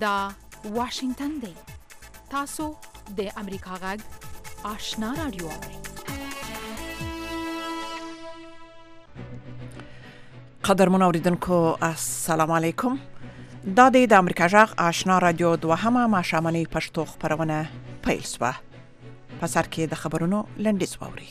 دا واشنگتن دی. تاسو د امریکا غږ آشنا رادیو اورئ. قدرمن اوریدونکو السلام علیکم. دا د امریکا غږ آشنا رادیو دوهمه ماښامنۍ پښتو خپرونه پیل شوه. په سر کې د خبرونو لنډیز واورئ.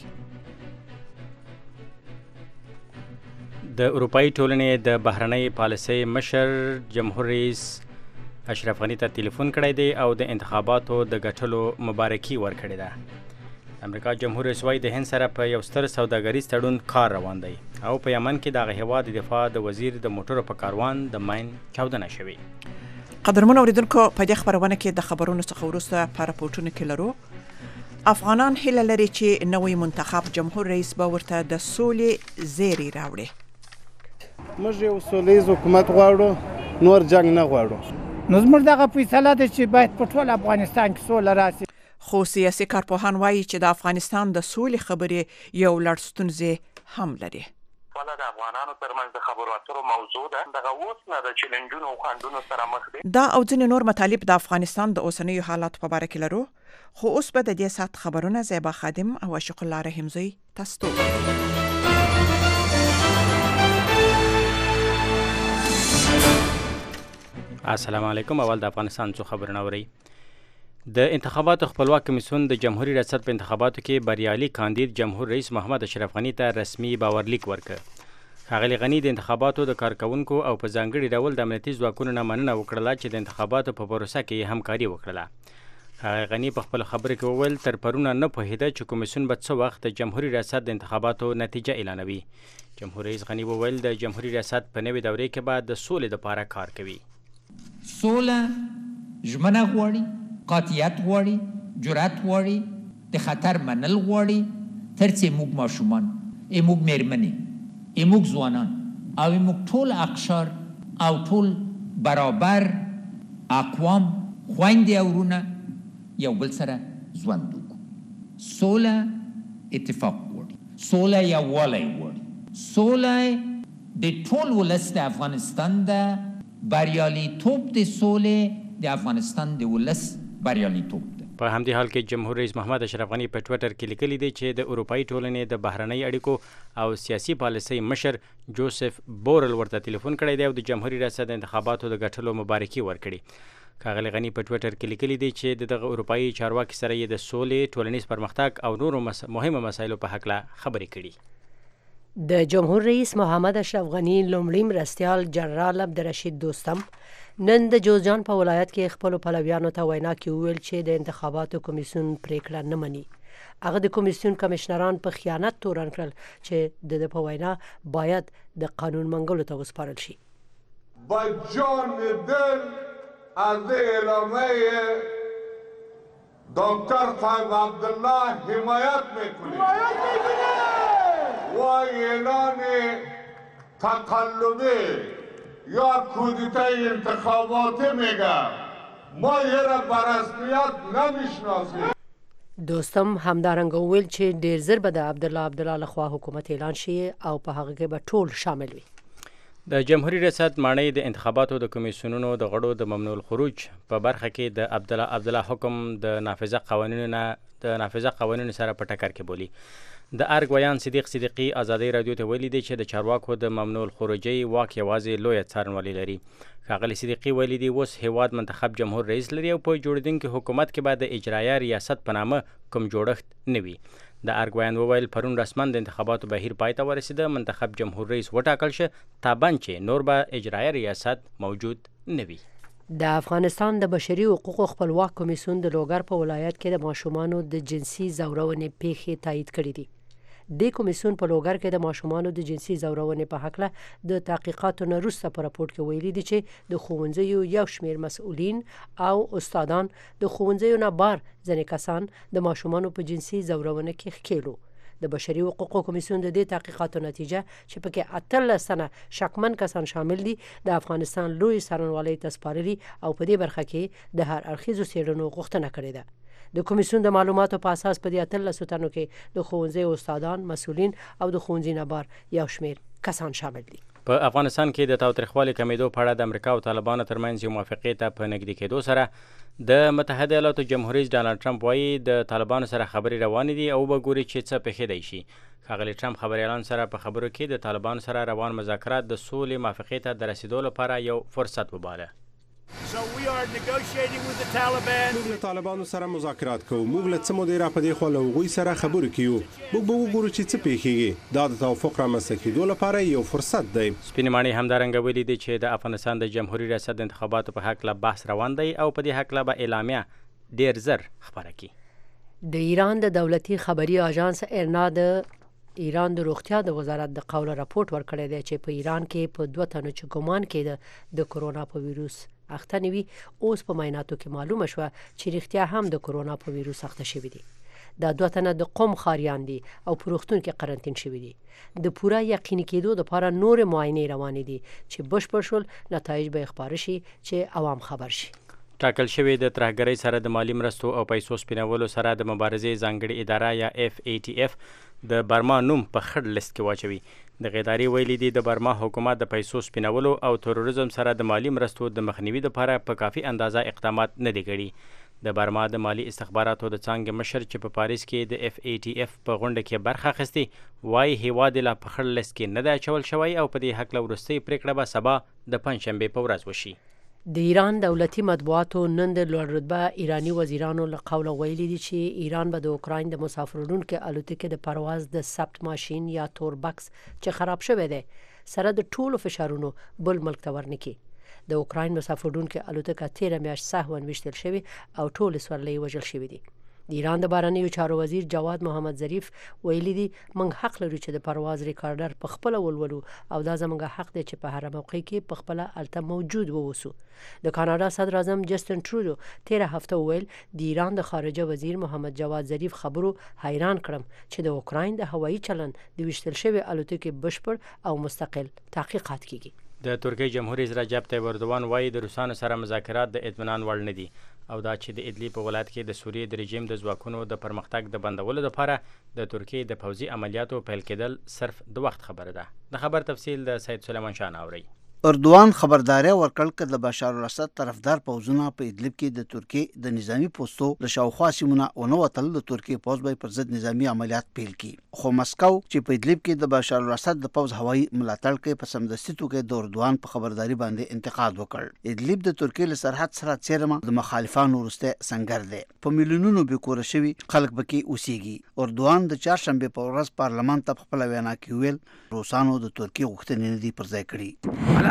د اروپאי ټولنې د بهرنۍ پالیسۍ مشر جمهور رئیس اشرف غنی ته ټلیفون کړی دی او د انتخاباتو د ګټلو مبارکي ورکړې ده. امریکا جمهور رئیس وايي د هند سره په یو ستر سوداګریز تړون کار روان دی او په یمن کې د هغه هیواد دفاع د وزیر د موټرو په کاروان د ماین چاودنه شوې. قدرمن اوریدونکو په دې خبرونه کې د خبرونو څخه وروسته په راپورټونو کې لرو افغانان هیله لري چې نوې منتخب جمهور رئیس به ورته د سولې زیری راوړي. موږ یو سولیز حکومت غواړو، نور جنگ نه غواړو. نو زموږ دغه فیصله ده چې باید په ټول افغانستان کې سوله راشي. خو سیاسي کارپوهان وایي چې د افغانستان د سولې خبرې یو لړ ستونزې هم لري. ولا د افغانانو ترمنځ د خبرو اترو موضوع ده. دغه اوس نه د چیلنجونو او خنډونو سره مخ دي. دا او ځینې نور مطالب د افغانستان د اوسنیو حالاتو په اړه کې لرو. خو اوس به د دې سات خبرونه زیبا خادم او عاشق الله رحمزی تاسو ته. السلام علیکم. اول د افغانستان څخه خبرونه اورئ. د انتخاباتو خپلواک کمیسیون د جمهوریت ریاست په انتخاباتو کې بریالي کاندید جمهور رئیس محمد اشرف غنی ته رسمي باورلیک ورکړ. ښاغلي غنی د انتخاباتو د کارکونکو او په ځانګړي ډول د امنیتي ځواکونو نه مننه وکړه چې د انتخاباتو په پروسه کې همکاري وکړه. ښاغلي غنی په خپل خبره کې وویل تر پرونه نه پوهېده چې کمیسیون به څه وخت د جمهوریت ریاست د انتخاباتو نتیجه اعلانوي. جمهور رئیس غنی وویل د جمهوریت ریاست په نوې دورې کې به د سولې لپاره کار کوي. سوله ژمنه غواړي، قاطعیت غواړي، جرأت غواړي، د خطر منل غواړي، تر څو موږ ماشومان، موږ میرمنې، موږ ځوانان او موږ ټول اقشار او ټول برابر اقوام خویندې او ورونه یو بل سره ژوند وکړو. سوله اتفاق غواړي، سوله یووالی غواړي، سوله د ټول ولس د افغانستان ده. بریالیتوب د سولې د افغانستان د ولس بریالیتوب ده. په همدې حال کې جمهور رئیس محمد اشرف غنی په ټویټر کې لیکلي دی چې د اروپאי ټولنې د بهرنۍ اړیکو او سیاسي پالیسۍ مشر جوزف بورل ورته ټلیفون کړی دی او د جمهوریت ریاست د انتخاباتو د ګټلو مبارکي ورکړي. ښاغلي غنی په ټویټر کې لیکلي دی چې دغه اروپאי چارواکي سره یې د سولې، ټولنیز پرمختګ او نورو مهمو مسایلو په هکله خبرې کړي. د جمهور رئیس محمد اشرف غنی لومړي مرستیال جنرال عبدالرشید دوستم نن د جوزجان په ولایت کې خپل پلویانو ته وینا کې وویل چې د انتخاباتو کمیسیون پریکړه نه مني. هغه د کمیسیون کمشنران په خیانت تورن کړل چې د په وینا باید د قانون منګولو ته وسپارل شي. با جان دل از اعلامیه دکتر صاحب عبدالله حمایت میکنیم و اعلان تقلبی یا کودتای انتخاباتی میگه ما یه را برسمیت نمیشناسیم. دوستم همدارنګه وویل چې ډیر زر به د عبدالله لخوا حکومت اعلان شي او په هغه کې به ټول شامل وي. د جمهوریت ریاست ماڼۍ د انتخاباتو د کمیسیونونو د غړو د ممنوع الخروج په برخه کې د عبدالله حکم د نافذه قوانینو سره په ټکر کې بولي. د ارګ ویان صدیقي ازادي رادیو ته ویلي دی چې د چارواکو د ممنوع الخروجي واک یوازې لویه څارنوالي لري. ښاغلي صدیقي ویلي دی اوس هیواد منتخب جمهور رئیس لري او په جوړیدونکي حکومت کې به د اجرایه ریاست په نامه کوم جوړښت نه وي. د ارګ ویان وویل پرون رسما د انتخاباتو بهیر پای ته ورسېده، منتخب جمهور رئیس وټاکل شه، تابن چې نور به اجرایه ریاست موجود نه وي. د افغانستان د بشري حقوقو خپلواک کمیسیون د لوګر په ولایت کې د ماشومانو د جنسي ځورونې پیښې تایید کړې دي. د کمیسیون په لوګر کې د ماشومانو د جنسي ځورونې په هکله د تحقیقاتو نه وروسته په راپورټ کې ویلي دي چې د ښوونځیو یو شمېر مسؤلین او استادان د ښوونځیو نه بار ځینې کسان د ماشومانو په جنسي ځورونه کې ښکېلو. د بشري حقوقو کمیسیون د دې تحقیقاتو نتیجه چې پکې 18 تنه شکمن کسان شامل دي د افغانستان لوی څارنوالۍ ته سپارلي او په دې برخه کې د هر اړخیزو څېړنو غوښتنه کړې ده. د کمیسیون د معلوماتو په اساس په دې 18 تنو کې د ښوونځي استادان، مسؤلین او د ښوونځي نه بار یو شمېر کسان شامل دي. په افغانستان کې د تاوتریخوالي کمیدو په اړه د امریکا او طالبانو ترمنځ یو موافقې ته په نږدې کېدو سره د متحده ایالاتو جمهور رئیس ډانلډ ټرمپ وایي د طالبانو سره خبرې روانې دي او به ګوري چې څه پېښېدی شي. ښاغلي ټرمپ خبریالانو سره په خبرو کې د طالبانو سره روان مذاکرات د سولې موافقې ته د رسیدو لپاره یو فرصت وباله. موږ له طالبانو سره مذاکرات کوو. موږ له څه مودې راپدې خوا له هغوی سره خبرې کوو. موږ به وګورو چې څه پېښېږي. دا د توافق رامنځته کېدو لپاره یو فرصت دی. سپینې ماڼۍ همدارنګه ویلي دي چې د افغانستان د جمهوري ریاست د انتخاباتو په هکله بحث روان دی او په دې هکله به اعلامیه ډېر زر خپره کړي. د ایران د دولتي خبري اژانس ارنا د ایران د روغتیا د وزارت د قوله راپورټ ورکړی دی چې په ایران کې په 2 تنو چې ګمان کېده د کرونا په ویروس اخته نوي، اوس په معایناتو کې معلومه شوه چې رښتیا هم د کرونا په ویروس اخته شوي دي. دا 2 تنه د قم خاریان دي او په روغتون کې قرنطین شوي دي. د پوره یقیني کېدو لپاره نور معاینې روانې دي چې بشپړ شول نتایج به خبر شي چې عوام خبر شي. ټاکل شوی د ترهګرۍ سره د مالی مرستو او پیسو سپینولو سره د مبارزې ځانګړې اداره یا FATF د برما نوم په خړ لیست کې واچوي. د غیداري ویلي دي د برما حکومت د پیسو سپینولو او تروریزم سره د مالی مرستو د مخنیوي لپاره په کافي اندازه اقدامات نه دي کړي. د برما د مالی استخباراتو د څانګې مشر چې په پاریس کې د FATF په غونډه کې برخه اخیستې وایي هیواد لا په خړ لیست کې نه دی اچول شوی او په دې هکله وروستۍ پریکړه به سبا د پنجشنبې په ورځ وشي. د ایران دولتي مطبوعاتو نن د لوړ رتبه ایرانی وزیرانو له قوله ویلي دي چې ایران به د اوکراین د مسافرونکو الوتکې د پرواز د ثبت ماشین یا تور بکس چې خراب شوی دی سره د ټولو فشارونو بل ملک ته ورنکي. د اوکراین مسافرونکو الوتکه 13 میاشت سهوا ویشتل شوی او ټول سورلۍ وژل شوی دي. د ایران د بهرنیو چارو وزیر جواد محمد ظریف ویلي دي موږ حق لرو چې د پرواز ریکارډر په خپل ولولو او دا زموږ حق دی چې په هر موقع کې په خپل الته موجود ووسو. د کاناډا صدر اعظم جسټن ټرودو 13 هفته ویل د ایران د خارجه وزیر محمد جواد ظریف خبرو حیران کړم چې د اوکراین د هوایي چلند د ویشتل شوی الوتکې بشپړ او مستقل تحقیقات کیږي. د ترکیې جمهور رئیس رجب طیب اردوان وایي د روسانو سره مذاکرات د اطمینان وړ نه دي او دا چې د ادلیب په ولایت کې د سوریې د رژیم د ځواکونو د پرمختګ د بندولو لپاره د ترکیې د پوځي عملیاتو پیل کېدل صرف د وخت خبره ده. د خبر تفصیل د سید سلیمان شاه اوري. اردوان خبرداري ورکړ چې د بشار الاسد طرفدار پوځونه په ادلب کې د ترکیې د نظامی پوسټو له شاوخوا سیمونه او نو وتل د ترکیې پوځ به پر ضد نظامی عملیات پیل کړي. خو مسکو چې په ادلب کې د بشار الاسد د پوځ هوایي ملاتړ کوي په سمدستي توګه د اردوان په خبرداري باندې انتقاد وکړ. ادلب د ترکیې له سرحد سره څیرمه د مخالفانو ورسته سنگر دی. په میلیونونو به کور شوی خلک بکې اوسېږي. اردوان د چهارشنبه په ورځ پارلمان ته خپل وینا کې ویل روسانو د ترکیې غوښتنې نه دي پر ځای کړې.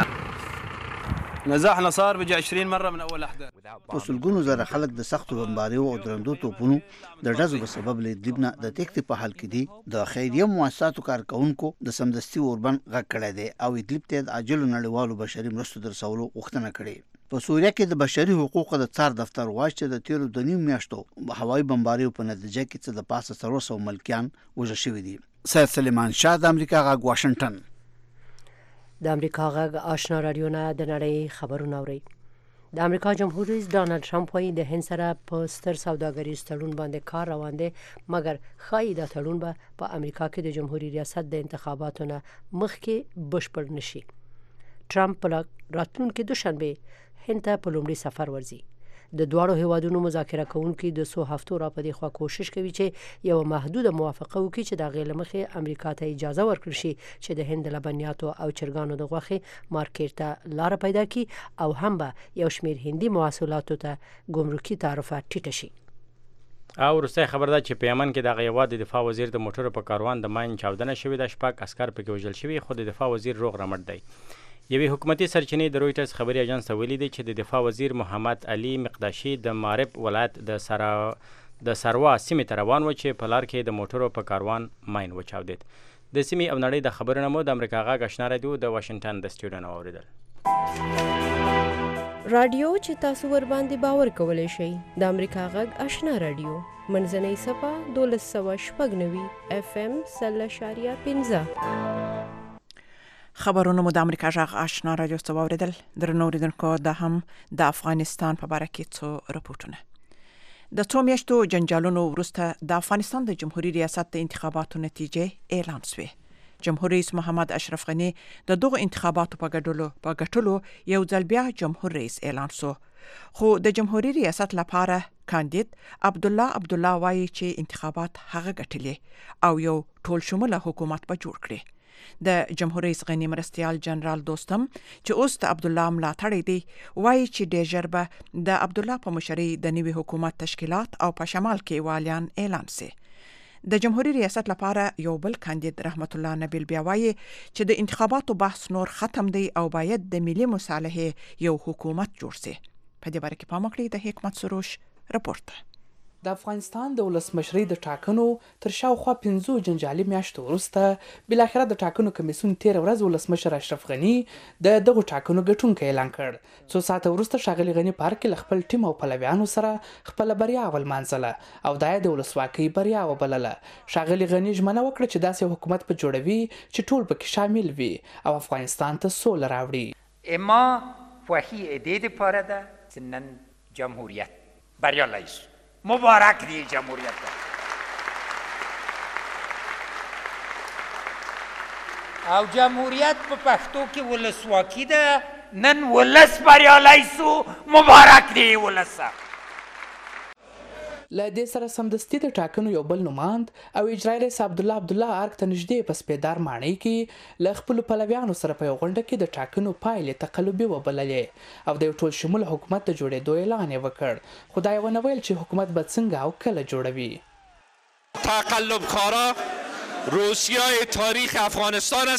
نزاحنا صار بجي 20 مره من اول احداث. په سلګونو زره خلک د سختو بمباریو او درندو توپونو د ډزو په سبب له ادلب د تېښتې په حال کې دي. د خیریه مؤسساتو کارکونکو د سمدستي اوربند غږ کړی دی او ادلب ته د عاجلو نړیوالو بشري مرستو د رسولو غوښتنه کړې. په سوریه کې د بشري حقوقو د څار دفتر وایي چې د تیرو 2.5 میاشتو هوایي بمباریو په نتیجه کې څه د پاسه 300 ملکیان وژل شوي دي. سید سلیمان شاه د امریکا غږ واشنگټن. د امریکا غږ آشنا رادیو نه د نړۍ خبرونه اوري. د امریکا جمهور رئیس ډانلډ ټرمپ وايي د هند سره په ستر سوداګریز تړون باندې کار روان دی مګر ښایي دا تړون به په امریکا کې د جمهوریت ریاست د انتخاباتو نه مخکې بشپړ نشي. ټرمپ په راتلونکي دوشنبه هند ته په لومړي سفر ورځي. د دواړو هیوادونو مذاکره کوونکي د 100 هفتو را په دې خوا کوشش کوي چې یو محدوده موافقه وکړي چې د غیر مخې امریکا ته اجازه ورکړي شي چې د هند لبنیاتو او چرګانو د غوښې مارکیټ ته لار پیدا کړي او هم به یو شمیر هندي محصولاتو ته ګمرکي تعرفه ټیټه شي. او وروستی خبر ده چې په یمن کې د هیواد د دفاع وزیر د موټرو په کاروان د ماین چاودنه شوې ده. 6 عسکر پکې وژل شوي خو د دفاع وزیر روغ رمټ دی. یوې حکومتي سرچینې د رویټرز خبري اژانس ته ویلي دي چې د دفاع وزیر محمد علي مقداشي د مارب ولایت د سروا سیمې ته روان و چې په لار کې د موټرو په کاروان ماین وچاودید. د سیمې او نړۍ د خبرونه مو د امریکا غږ آشنا رادیو د واشنگټن د سټوډیو نه واوریدل. رادیو چې تاسو ور باندې باور کولای شئ د امریکا غږ آشنا رادیو منځنۍ صفه 1290 FM 0.15. خبرونه مو د امریکا غږ آشنا رادیو څخه واوریدل. درنو اوریدونکو دا هم د افغانستان په اړه کې څو رپورټونه. د څو میاشتو جنجالونو وروسته د افغانستان د جمهوریت ریاست د انتخاباتو نتیجې اعلان شوې. جمهور رئیس محمد اشرف غنی د دغه انتخاباتو په ګټلو یو ځل بیا جمهور رئیس اعلان سو، خو د جمهوریت ریاست لپاره کاندید عبدالله وایي چې انتخابات هغه ګټلې او یو ټول شموله حکومت به جوړ کړي. د جمهور رئیس غنی مرستیال جنرال دوستم چې اوس د عبدالله ملاتړی دی وایي چې ډېر ژر به د عبدالله په مشرۍ د نوي حکومت تشکیلات او په شمال کې والیان اعلان سي. د جمهوریت ریاست لپاره یو بل کاندید رحمت الله نبیل بیا وایي چې د انتخاباتو بحث نور ختم دی او باید د ملي مصالحې یو حکومت جوړ سي. په دې باره کې پام وکړئ. د حکمت سروش رپورت. د افغانستان د ولسمشرۍ د ټاکنو تر شاوخوا 5 جنجالي میاشتو وروسته بلاخره د ټاکنو کمیسیون 13 ورځ ولسمشر اشرف غنی د دغو ټاکنو ګټونکی اعلان کړ. څو ساعته وروسته ښاغلي غني پارک کې له خپل ټیم او پلویانو سره خپله بریا ولمانځله او دا یې د ولسواکۍ بریا وبلله. ښاغلي غني ژمنه وکړه چې داسې حکومت به جوړوي چې ټول پکې شامل وي او افغانستان ته سوله راوړي. اما خوښي ایده دپاره ده چې نن جمهوریت بریالی شو. مبارک دی جمهوریت ده. او جمهوریت په پښتو کې ولسواکي ده. نن ولس بریالی سو. مبارک دی ولسه. له دې سره سمدستي د ټاکنو یو بل نوماند او اجرایي رئیس عبدالله ارګ ته نږدې په سپیدار ماڼۍ کې له خپلو پلویانو سره په یو غونډه کې د ټاکنو پایلې تقلبي وبللې او د یو ټول شموله حکومت د جوړېدو اعلان یې وکړ. خو دا یې ونه ویل چې حکومت به څنګه او کله جوړوي. تقلبکارا روسیای تاریخ افغانستان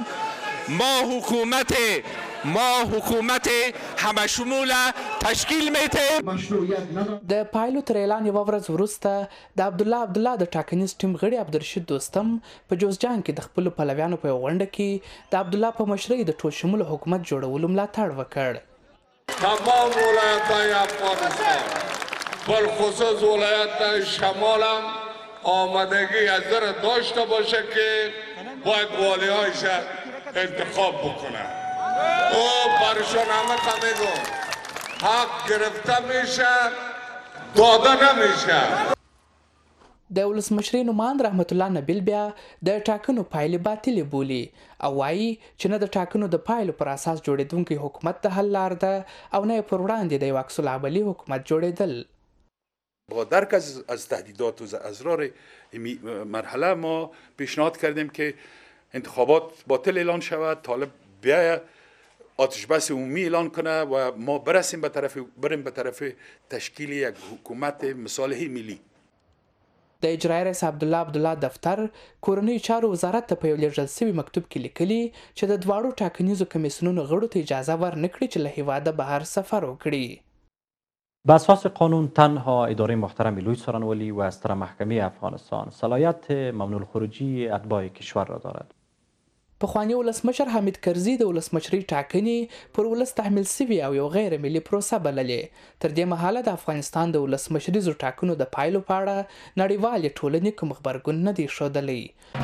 هستند. ما حکومت همشمول تشکیل میده. د پایلو تر اعلان یوه ورځ وروسته د عبدالله د ټاکنیز ټیم غړي عبدالرشید دوستم په جوزجان کې د خپلو پلویانو په یو غونډه کې د عبدالله په مشرۍ د ټول شموله حکومت جوړولو ملاتړ وکړ. تمام ولایت‌های افغانستان بالخصوص ولایت شمال هم آمادگی از در داشته باشه که باید والی‌هایش انتخاب بکنه. او برشون همه میگم حق گرفته میشه داده نمیشه. د ولسمشرۍ نوماند رحمت الله نبیل بیا د ټاکنو پایلې باطلې بولي او وایي چې نه د ټاکنو د پایلو پر اساس جوړېدونکی حکومت د حل لار ده او نه یې پر وړاندې د یو عکس العملي حکومت جوړېدل. با درک از تهدیدات و اضرار مرحله ما پیشنهاد کردیم که انتخابات باطل اعلان شود. طالب بیاید آتش بس عمومی اعلان کنه و ما بریم به طرف تشکیل یک حکومت مصالحه ملی. د اجرایي رئیس عبدالله دفتر کورنیو چارو وزارت ته په یو لیږل سوي مکتوب کې لیکلي چې د دواړو ټاکنیزو کمیسیونونو غړو ته اجازه ورنکړي چې له هیواده بهر سفر وکړي. به اساس قانون تنها اداره محترم لوی څارنوالي و ستره محکمه افغانستان صلاحیت ممنوع الخروجی اتباع کشور را دارد. پخوانی ولسمشر حمید کرزي د ولسمشرۍ ټاکنې پر ولس تحمیل سوي او یو غیر ملي پروسه بللې. تر دې مهاله د افغانستان د ولسمشریزو ټاکنو د پایلو په اړه نړیوالې ټولنې کوم غبرګون نه دی ښودلی.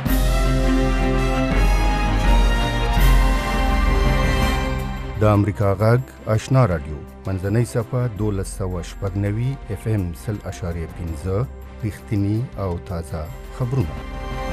د امریکا غږ آشنا رادیو منځنۍ صفحه 1290 FM 0.5 رښتینی او تازه خبرونه.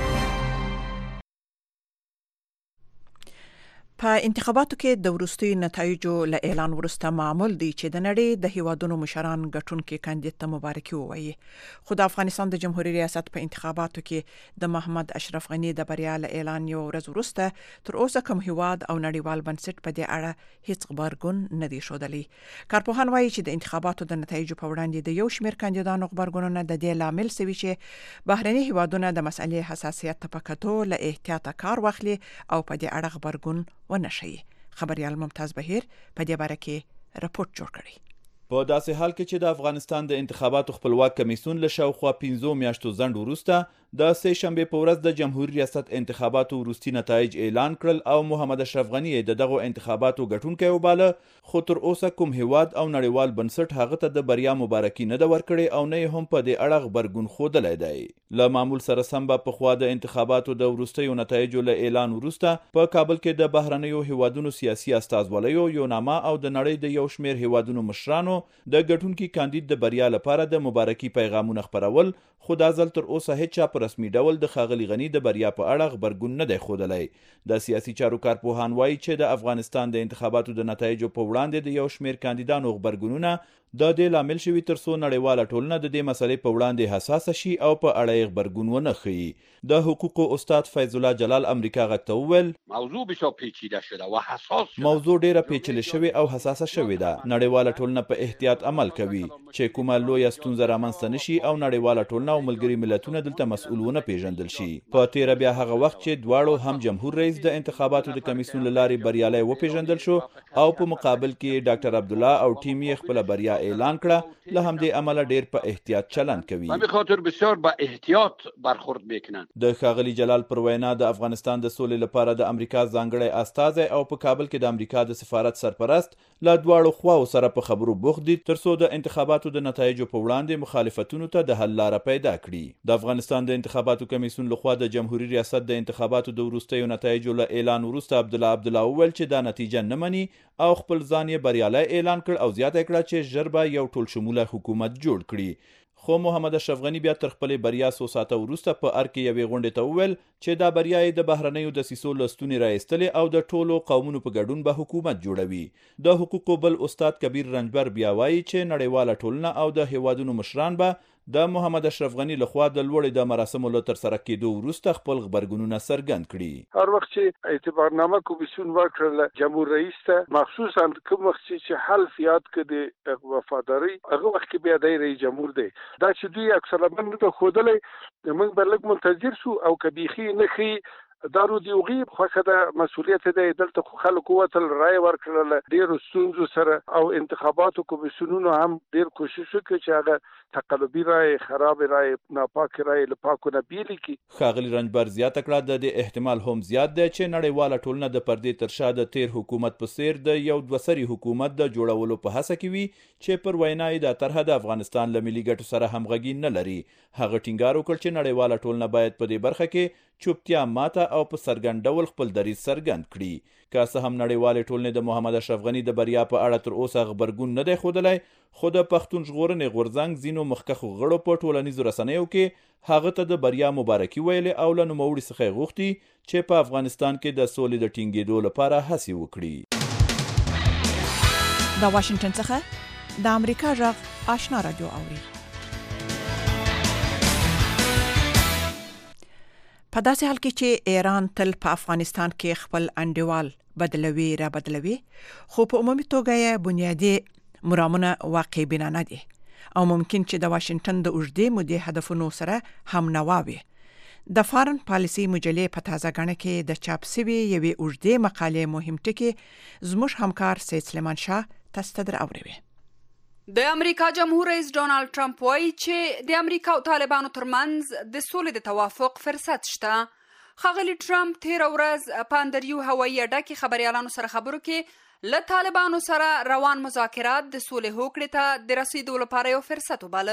په انتخاباتو کې د وروستي نتایجو له اعلان وروسته معمول دی چې د نړۍ د هیوادونو مشران ګټونکي کاندید ته مبارکي ووایي. خو د افغانستان د جمهوریت ریاست په انتخاباتو کې د محمد اشرف غني د بریا له اعلان یو ورځ وروسته تر اوسه کوم هیواد او نړیوال بنسټ په دې اړه هیڅ غبرګون نه دی ښودلی. کارپوهان وایي چې د انتخاباتو د نتایجو په وړاندې د یو شمېر کاندیدانو غبرګونونه د دې لامل سوي چې بهرني هیوادونه د مسئلې حساسیت ته په کتو له احتیاطه کار واخلي او په دې اړه غبرګون ونشي. خبريال ممتاز بهیر په دې باره کې راپورټ جوړ کړی. په داسې حال کې چې د افغانستان د انتخاباتو خپلواک کمیسیون له شاوخوا 15 میاشتو ځنډ وروسته د سه شنبې په ورځ د جمهوریت ریاست انتخاباتو وروستي نتایج اعلان کړل او محمد اشرف غني د دغه انتخاباتو ګټونکی وباله، خو تر اوسه کوم هیواد او نړیوال بنسټ هغه ته د بریا مبارکي نه ده ورکړې او نه هم په دې اړه غبرګون ښودلی دی. له معمول سره سم به پخوا د انتخاباتو د وروستیو نتایجو له اعلان وروسته په کابل کې د بهرنیو هیوادونو سیاسي استازوالیو یو نامه او د نړۍ د یو شمېر هیوادونو مشرانو د ګټونکي کاندید د بریا لپاره د مبارکي پیغامونه خپرول، خو دا ځل تر اوسه هیڅ چا په رسمي ډول د ښاغلي غني د بریا په اړه غبرګون نه دی ښودلی. د سیاسي چارو کارپوهان وایي چې د افغانستان د انتخاباتو د نتایجو په وړاندې د یو شمېر کاندیدانو غبرګونونه د دې لامل شوي تر څو نړیواله ټولنه د دې مسلې په وړاندې حساسه شي او په اړه یې غبرګون ونه ښیي. د حقوقو استاد فیض الله جلال امریکا غږ ته وویل موضوع بسیار پیچیده شده و حساس شده. موضوع ډیره پیچلې شوې او حساسه شوې ده. نړیواله ټولنه په احتیاط عمل کوي چې کومه لویه ستونزه رامنځته نه شي او نړیواله ټولنه او ملګري ملتونه دلته مسؤل ونه پیژندل شي. په تیره بیا هغه وخت چې دواړو هم جمهور رئیس د انتخاباتو د کمیسیون له لارې بریالی وپیژندل شو او په مقابل کې ډاکټر عبدالله او ټیم یې خپله بریا اعلان کړه، له همدې امله ډیر په احتیاط چلند کوي. به خاطر بسیار با احتیاط برخورد میکنن. د ښاغلي جلال پر وینا د افغانستان د سولې لپاره د امریکا ځانګړی استازی او په کابل کې د امریکا د سفارت سرپرست له دواړو خواو سره په خبرو بوخت دي ترڅو د انتخاباتو د نتایجو په وړاندې مخالفتونو ته د حل لاره پیدا کړي. د افغانستان د انتخاباتو کمیسیون لخوا د جمهوریت ریاست د انتخاباتو د وروستیو نتایجو له اعلان وروسته عبدالله وویل چې دا نتیجه نه مني او خپل ځان یې بریالی اعلان کړ او زیاته کړه چې ژر به یو ټول شموله حکومت جوړ کړي. خو محمد اشرف غني بیا تر خپلې بریا څو ساعته وروسته په ارګ کې یوې غونډې ته وویل چې دا بریا یې د بهرنیو دسیسو له ستونې راایستلې او د ټولو قومونو په ګډون به حکومت جوړوي. د حقوقو بل استاد کبیر رنجبر بیا وایي چې نړیواله ټولنه او د هیوادونو مشران به د محمد اشرف غني لخوا د لوړې د مراسمو له ترسره کېدو وروسته خپل غبرګونونه څرګند کړي. هر وخت چې اعتبارنامه کمیسیون ورکړله جمهور رئیس ته مخصوصا کوم وخت چې حلف یاد کړي د وفاداري هغه وخت کې بیا د رئیس جمهور دی دا چې دوی اکثره باندې ته خودلې موږ بلګ منتظر شو او کبيخي نه خي دارو دی وغي خوخه د مسولیت دی دلته خلکو وتل رای ورکړل ډیر ستونزو سره او انتخاباتو کمیسیونونو هم ډیر کوشش وکړي چې هغه تقلبي رای خراب رای ناپاک رای لپاکو نه بیلی کی. ښاغلي رنجبر زیاته کړه د احتمال هم زیات دی چې نړیواله ټولنه د پردې تر شا د تیر حکومت په څیر د یو دوسري حکومت د جوړولو په هڅه کې وي چې پر وینا یې د طرحه د افغانستان له ملي ګټو سره همغږي نه لري. هغه ټینګار وکړ چې نړیواله ټولنه باید په دې برخه کې چوپتیا ماته او په څرګند ډول خپل دریځ څرګند کړي. که څه هم نړیوالې ټولنې د محمد اشرف غني د بریا په اړه تر اوسه غبرګون نه دی ښودلی، خو د پښتون ژغورنې غورځنګ ځینو مخکښو غړو په ټولنیزو رسنیو کې هغه ته د بریا مبارکي ویلې او له نوموړي څخه یې غوښتي چې په افغانستان کې د سولې د ټینګېدو لپاره هڅې وکړي. د واشنگټن څخه د امریکا غږ آشنا رادیو اوري. په داسې حال کې چې ایران تل په افغانستان کې خپل انډیوال بدلوي خو په عمومي توګه یې بنیادي مرامونه واقع بنانه دي او ممکن چې د واشنگټن د اوږدې مودې هدفونو سره هم نوا وي. د فارن پالیسي مجلې په تازه غاڼه کې د چاپ شوي یوې اوږدې مقالې مهم ټکي زموږ همکار سید سلیمان شاه تاسو ته دراوړي. د امریکا جمهور رئیس ډونالد ټرمپ وایي چې د امریکا او طالبانو ترمنځ د سولې د توافق فرصت شته. ښاغلي ټرمپ تېره ورځ په اندریو هوایي اډه کې خبریالانو سره خبرو کې له طالبانو سره روان مذاکرات د سولې هوکړې ته د رسیدو لپاره یو فرصت وباله.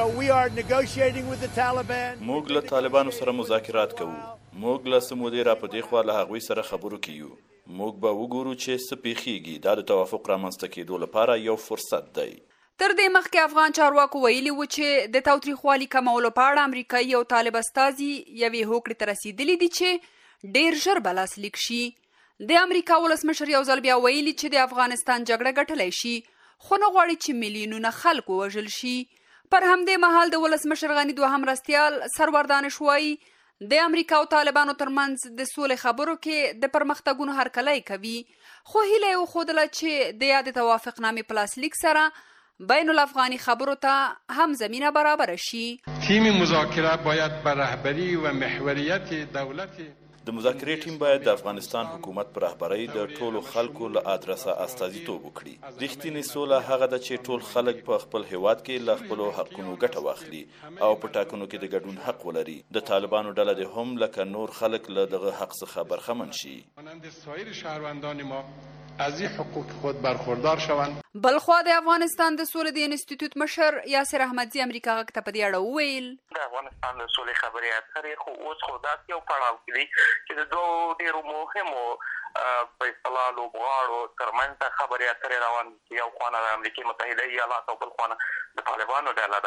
موږ له طالبانو سره مذاکرات کوو. موږ له څه مودې راپدې خوا له هغوی سره خبرو کوو. موږ به وګورو چې څه پیښیږي. دا د توافق رامنځته کېدو لپاره یو فرصت دی. تر دې مخکې افغان چارواکو ویلي و چې د تاوتریخوالي کمولو په اړه امریکایي او طالب استازي یوې هوکړې ته رسیدلي دي چې ډیر ژر به لاسلیک شي. د امریکا ولسمشر یو ځل بیا ویلي چې د افغانستان جګړه ګټلی شي خو نه غواړي چې میلیونونه خلک ووژل شي. پر همدې مهال د ولسمشر غني دوهم مرستیال سرور دانش وایي د امریکا او طالبانو ترمنځ د سولې خبرو کې د پرمختګونو هرکلی کوي، خو هیله یې وښودله چې د یاد توافقنامې په لاسلیک سره بین الافغانی خبرو ته هم زمینه برابر شي. تیم مذاکره باید بر رهبری و محوریت دولت د مذاکرې ټیم باید د افغانستان حکومت پر رهبرۍ د ټولو خلکو له ادرسه استازیتوب وکړي. رښتینې سوله هغه ده چې ټول خلک په خپل هیواد کې له خپلو حقونو ګټه واخلي او په ټاکنو کې د ګډون حق ولري. د طالبانو ډله دې هم لکه نور خلک له دغه حق څخه برخمن شي. مانند سایر شهروندان ما از این حقوق خود برخوردار شوند. بلخوا د افغانستان د سولې د انسټیټیوټ مشر یاسر احمدزي امریکا غږ ته په دې اړه وویل د افغانستان د سولې خبرې اترې خو اوس خو داسې یو پړاو کې دي چې د دوه ډېرو مهمو په اصطلاح لوبغاړو ترمنځ خبرې اترې روان دي. یو خوا د امریکا متحده ایالات او بل خوا د طالبانو ډله ده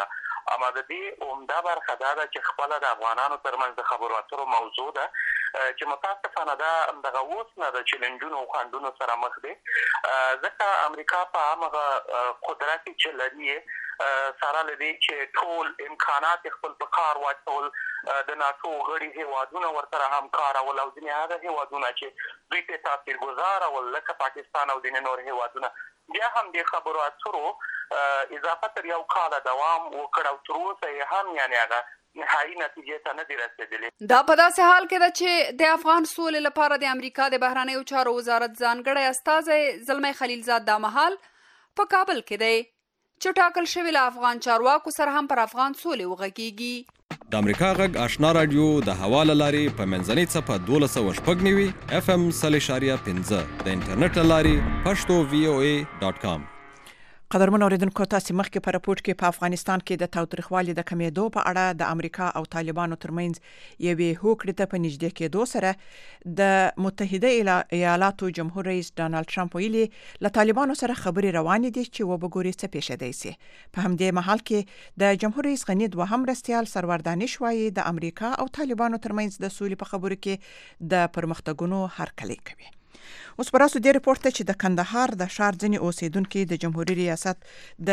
اما د دې عمده برخه دا ده چې خپله د افغانانو ترمنځ د خبرو اترو موضوع ده چې متاسفانه دا همدغه اوس نه د چیلنجونو او خنډونو سره مخ دی ځکه امریکا په همغه قدرت چې لري سره لدی چې ټول امکانات خپل په کار واچول د ناتو غړي هیوادونه ورسره همکار او ځینې هغه هیوادونه چې دوی ته تاثیرګذار او لکه پاکستان او ځینې نور هیوادونه بیا هم د خبرو اترو اضافه تر یو کال دوام وکړ او تر اوسه یې هم یعنې هغه نهایي نتیجې ته نه دي رسېدلې. دا په داسې حال کې ده چې د افغان سولې لپاره د امریکا د بهرنیو چارو وزارت ځانګړی استازی زلمی خلیلزاد دا مهال په کابل کې دی چې ټاکل شوی له افغان چارواکو سره هم پر افغان سولې وغږیږي. د امریکا غږ آشنا رادیو د هوا له لارې په منځنۍ څپه 12.9 FM 0.5 د انټرنیټ له لارې پښتو VOA.com. قدرمن اوریدونکو تاسو مخکې په راپورټ کې په افغانستان کې د تاوتریخوالي د کمیدو په اړه د امریکا او طالبانو ترمنځ یوې هوکړې ته په نږدې کېدو سره د متحده ایالاتو جمهور رئیس ډانلډ ټرمپ ویلي له طالبانو سره خبرې روانې دي چې وبګوري څه پیښیدای شي. په همدې مهال کې د جمهور رئیس غنی دوهم مرستیال سرور دانش وایي د امریکا او طالبانو ترمنځ د سولې په خبرو کې د پرمختګونو هرکلی کوي. اوس پراسو دې رپورت چې د کندهار د شهر ځینې اوسیدونکو د جمهوریت ریاست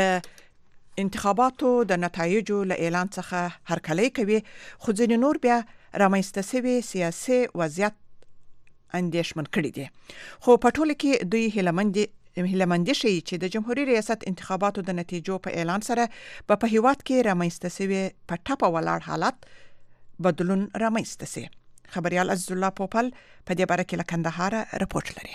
د انتخاباتو د نتایجو له اعلان څخه هرکلی کوي، خو ځینې نور بیا رامنځته شوي سیاسي وضعیت اندېښمن کړي دي. خو په ټوله کې دوی هیلهمند شي چې د جمهوریت ریاست انتخاباتو د نتیجو په اعلان سره په هیواد کې رامنځته شوي په ټاپه ولاړ حالت بدلون رامنځته شي. خبريال عزیز الله پوپل په دې باره کې له کندهار رپورټ لري.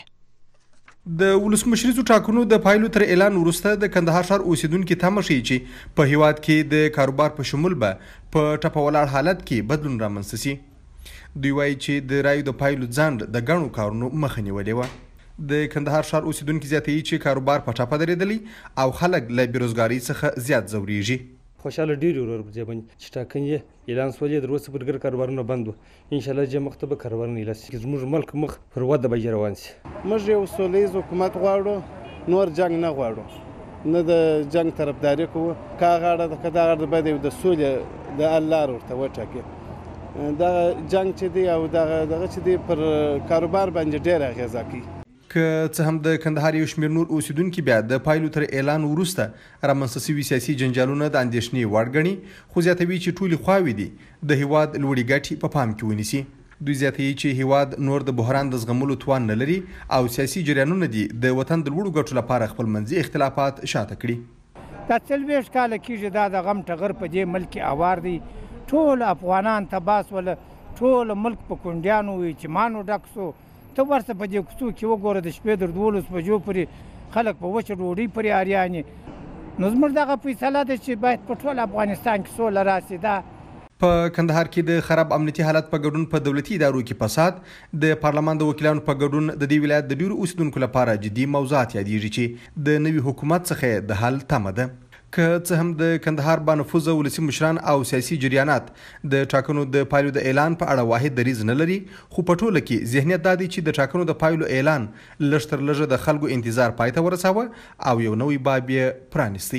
د ولسمشریزو ټاکنو د پایلو تر اعلان وروسته د کندهار ښار اوسیدونکو تمه شي چې په هیواد کې د کاروبار په شمول به په ټاپه ولاړ حالت کې بدلون رامنځته شي. دوی وایي چې د رایو د پایلو ځنډ د ګڼو کارونو مخه نیولې وه. د کندهار ښار اوسیدونکو زیاتوي چې کاروبار په ټاپه درېدلی او خلک له بیروزګارۍ څخه زیات ځورېږي. خوشاله ډیر ورور ځبن چې ټاکنې اعلان سولې د روسي پرګر کاروبارونه بند وو. ان شاء الله چې مختبه کاروبارونه لاسي زموږ ملک مخ پر وده به روان شي. موږ یو سولېز حکومت غواړو، نور جنگ نه غواړو، نه د جنگ طرفداري کوو. کاغړه د کداغړه بده د سولې د الله ورته وټاکي. دا جنگ چې دی او دغه چې دی پر کاروبار باندې ډیر اغیزه کوي. که څه هم د کندهار یو شمېر نور اوسیدونکي بیا د پایلو تر اعلان وروسته رامنځته شوي سیاسي جنجالونه د اندېښنې وړ ګڼي، خو زیاتوي چې ټولې خواوې دي د هیواد لوړې ګټې په پام کې ونیسي. دوی زیاتوي چې هیواد نور د بحران د زغملو توان نه لري او سیاسي جریانونه دي د وطن د لوړو ګټو لپاره خپل منځي اختلافات شاته کړي. دا 40 کاله کېږي دا د غم ټغر په دې ملک اوار دي. ټول افغانان تباس ول، ټول ملک په کونډیانو وي چې مانو ډکسو. ته ورته په دې کوڅو کې وګوره د شپې در 12 بجو پورې خلک په وچه ډوډۍ پورې اریانې. نو زموږ دغه فیصله ده چې باید په ټول افغانستان کې سوله راسي. دا په کندهار کې د خراب امنیتي حالت په ګډون په دولتي ادارو کې فساد، د پارلمان د وکیلانو په ګډون د دې ولایت د ډیرو اوسیدونکو لپاره جدي موضوعات یادېږي چې د نوي حکومت څخه د حل تمه ده. که څه هم د کندهار بانفوذه ولسي مشران او سیاسي جریانات د ټاکنو د پایلو د اعلان په اړه واحد دریځ نه لري، خو په ټوله کې ذهنیت دا دی چې د ټاکنو د پایلو اعلان لږ تر لږه د خلکو انتظار پای ته ورساوه او یو نوی باب یې پرانیستی.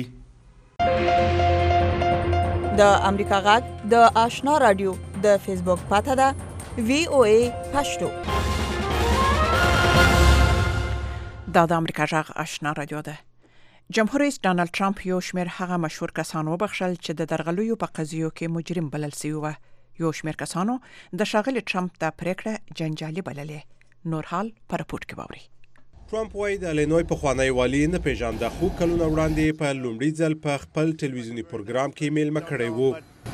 د امریکا غږ د آشنا رادیو د فیسبوک پاته ده VOA پښتو. دا د امریکا غږ آشنا رادیو ده. جمهور رئیس ډانلډ ټرمپ یو شمېر هغه مشهور کسان وبخښل چې د درغلیو په قضیو کې مجرم بلل شوي وو. یو شمېر کسانو د ښاغلي ټرمپ د پریکړه جنجالي بللې. نور حال په راپورټ کې واورئ. ټرمپ وایي د الینوی پخوانی والي نه پیژانده، خو کلونه وړاندې په لومړي ځل په خپل ټلویزیوني پروګرام کې میلمه کړی وو.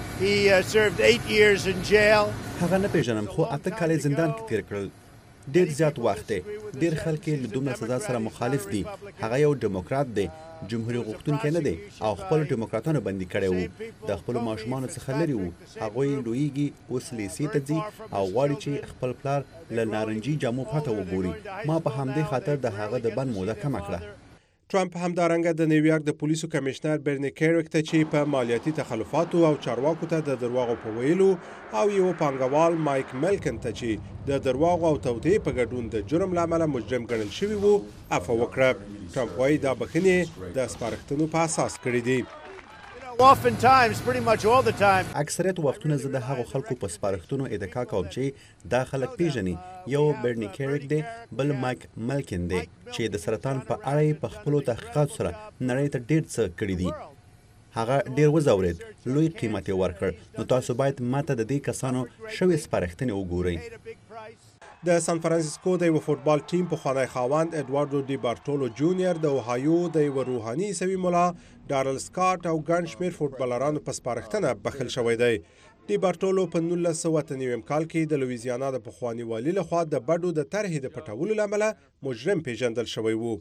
هغه نه پیژنم، خو 8 کال زندان کې تیر کړل. ډیر زیات وخت دی. ډیر خلک له دومره سزا سره مخالف دي. هغه یو ډیموکرات دی، جمهوریت غوښتونکی نه دی او خپل ډیموکراتانو بندي کړی وو. د خپل ماشومان څخه لري وو. هغه لویږي، اوس لیسې ته ځي او غواړي چې خپل پلار له نارنجي جامو پته وګوري. ما په همدې خاطر د هغه د بند موده کمه کړه. ټرمپ همدارنګه د نیویارک د پولیسو کمشنر برنی کیرک ته چې په مالیاتي تخلفاتو او چارواکو ته د درواغو په ویلو او یو پانګوال مایک ملکن ته چې د درواغو او توطئې په ګډون د جرم لامل مجرم ګڼل شوی وو عفو وکړه. ټرمپ وایي دا بخښنې د سپارښتنو په اساس کړې دي. اکثریت وختونه زه د هغو خلکو په سپارښتنو اتکا کوم چې دا خلک پیژني. یو برني کیرک دی، بل مایک ملکن دی چې د سرطان په اړه په خپلو تحقیقاتو سره نړۍ ته ډېر څه کړي دي. هغه ډېر وځورېد، لوی قیمت یې ورکړ. نو تاسو باید ماته د دې کسانو شوې سپارښتنې وګورئ. د سان فرانسیسکو د یو فوتبال ټیم پخوانی خاوند اډوارډو ډي بارټولو جونیئر د اوهایو د یو روحاني عیسوي ملا ډارل سکاټ او ګڼ شمېر فوټبالرانو په سپارښتنه بخښل شوی دی. ډي بارټولو په 1999 کال کې د لویزیانا د پخواني والي لخوا د بډو د طرحې د پټولو له امله مجرم پیژندل شوی و.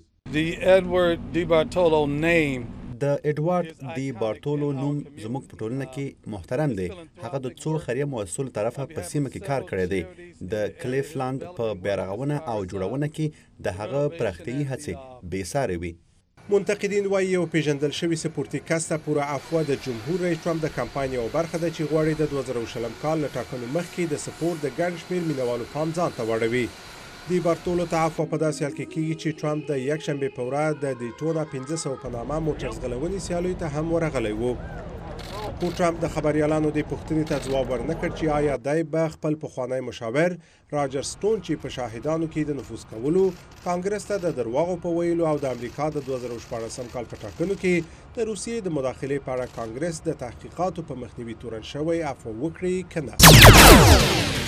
د اډوارډ ډي بارټولو نوم زموږ په ټولنه کې محترم دی. هغه د څو خیریه مؤسسو طرفه په سیمه کې کار کړی دی. د کلیفلاند په بیارغونه او جوړونه کې د هغه پراختیایي هڅې بېسارې وي. منتقدین وایي یو پیژندل شوی سپورتي کس ته پوره عفوه د جمهور رئیس ټرمپ د کمپاین یوه برخه ده چې غواړي د 2020 کال له ټاکنو مخکې د سپورت د ګڼ شمېر مینوالو پام ځان ته واړوي. دی بارټولو ته عفوه په داسې حال کې کېږي چې ټرمپ د یکشنبې په ورځ د ډیټونا 500 په نامه موټر ځغلونې سیالیو ته هم ورغلی و. خو ټرمپ د خبریالانو دې پوښتنې ته ځواب ورنه کړ چې آیا دی به خپل پخوانی مشاور راجر سټون چې په شاهدانو کې د نفوذ کولو، کانګرس ته د درواغو په ویلو او د امریکا د 2014 کال په ټاکنو کې د روسیې د مداخلې په اړه کانګرس د تحقیقاتو په مخنیوي تورن شوی عفوه وکړي که نه.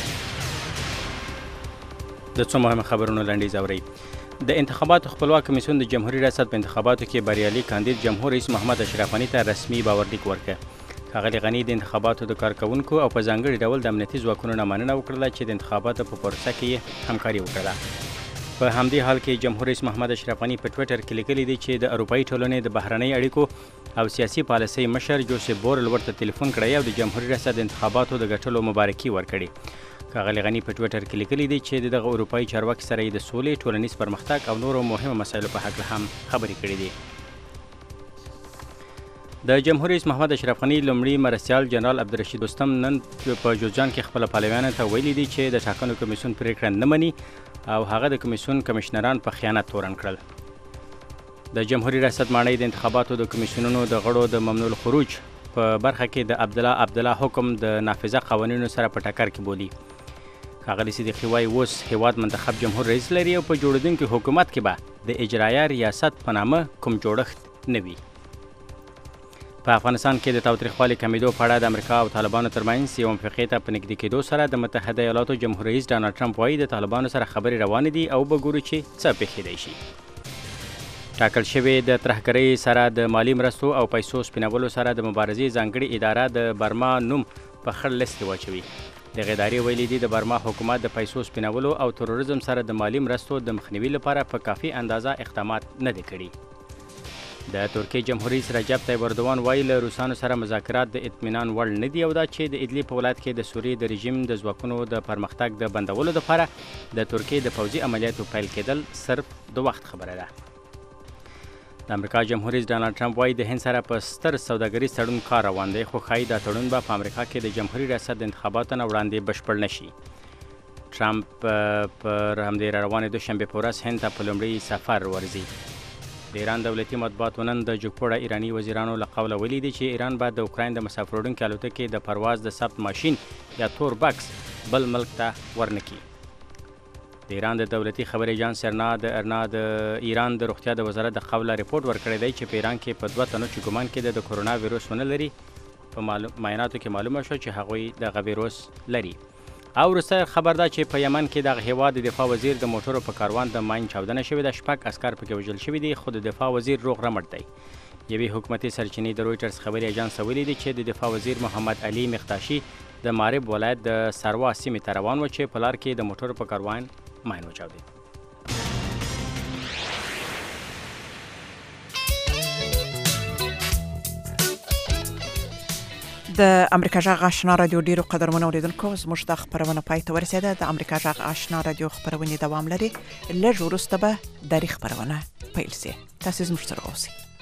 د څو مهمو خبرونو لنډیز اورئ. د انتخاباتو خپلواک کمیسیون د جمهوریت ریاست په انتخاباتو کې بریالي کاندید جمهور رئیس محمد اشرف غني ته رسمي باورلیک ورکړ. ښاغلي غني د انتخاباتو د کارکوونکو او په ځانګړي ډول د امنیتي ځواکونو نه مننه وکړله چې د انتخاباتو په پروسه کې یې همکاري وکړه. په همدې حال کې جمهور رئیس محمد اشرف غني په ټویټر کې لیکلي دي چې د اروپایي ټولنې د بهرنۍ اړیکو او سیاسي پالیسۍ مشر جوزف بورل ورته ټلیفون کړی او د جمهوریت ریاست د انتخاباتو د ګټلو مبارکي ورکړي. ښاغلي غني په ټویټر کې لیکلي دي چې دغه اروپایي چارواکي سره یې د سولې، ټولنیز پرمختګ او نورو مهمو مسایلو په هکله هم خبرې کړې دي. د جمهور رئیس محمد اشرف غني لومړي مرستیال جنرال عبدالرشید رستم نن په جوزجان کې خپل پلویانو ته ویلي دي چې د ټاکنو کمیسیون پریکړه نه مني او هغه د کمیسیون کمشنران په خیانت تورن کړل. د جمهوریت ریاست ماڼۍ د انتخاباتو د کمیسیونونو د غړو د ممنوع الخروج په برخه کې د عبدالله حکم د نافذه قوانینو سره په ټکر کې بولي. ښاغلي صدیقي وایي اوس هیواد منتخب جمهور رئیس لري او په جوړېدونکي حکومت کې به د اجرایه ریاست په نامه کوم جوړښت نه وي. په افغانستان کې د تاوتریخوالي کمیدو په اړه د امریکا او طالبانو ترمنځ یوه موافقې ته په نږدې کېدو سره د متحده ایالاتو جمهور رئیس ډانلډ ټرمپ وایي د طالبانو سره خبرې روانې دي او به ګورو چې څه پېښېدی شي. ټاکل شوې د ترهګرۍ سره د مالی مرستو او پیسو سپینولو سره د مبارزې ځانګړې اداره د برما نوم په خړ لیست کې واچوي. دغه ادارې ویلي دي د برما حکومت د پیسو سپینولو او تروریزم سره د مالی مرستو د مخنیوي لپاره په کافي اندازه اقدامات نه دي کړي. د ترکیې جمهور رئیس رجب طیب اردوان وایي له روسانو سره مذاکرات د اطمینان وړ نه دي او دا چې د ادلیب په ولایت کې د سوریې د رژیم د ځواکونو د پرمختګ د بندولو لپاره د ترکیې د پوځي عملیاتو پیل کېدل صرف د وخت خبره ده. د امریکا جمهور رئیس ډانلډ ټرمپ وایي د هند سره په ستر سوداګریز تړون کار روان دی خو ښایي دا تړون به په امریکا کې د جمهوري ریاست د انتخاباتو نه وړاندې بشپړ نه شي. ټرمپ پر همدې روانې دوشنبې په ورځ هند ته په لومړي سفر ورځي. د ایران دولتي مطبوعاتو نن د جوړپوړه ایراني وزیرانو له قوله ویلي دي چې ایران به د اوکراین د مسافر وړونکي الوتکې د پرواز د ثبت ماشین یا تور بکس بل ملک ته ورنکړي. د ایران د دولتي خبري ایجانس ارنا د ایران د روغتیا د وزارت د قوله ریپورت ورکړی دی چې په ایران کې په 2 تنو چې ګمان کېده د کرونا ویروس ونه لري په معایناتو کې معلومه شو چې هغوی دغه ویروس لري. او وروسته خبر ده چې په یمن کې دغه هیواد د دفاع وزیر د موټرو په کاروان د ماین چاودنه شوې ده. 6 عسکر پکې وژل شوي دي خو د دفاع وزیر روغ رمټ دی. یوې حکومتي سرچینې د رویټرز خبري ایجانس ویلي دي چې د دفاع وزیر محمد علي مختاشي د مارب ولایت د سروا سیمې ته روان و چې په لار کې د موټرو په کاروان ماین وچاودي. د امریکا جغ آشنا رادیو ډیرو قدرمنو اوریدونکو زموږ د خبرونه پای ته ورسېده. د امریکا جغ آشنا رادیو خبرونه دوام لري. لږ وروسته به دری خبرونه پیل شي. تاسو زموږ سره اوسئ.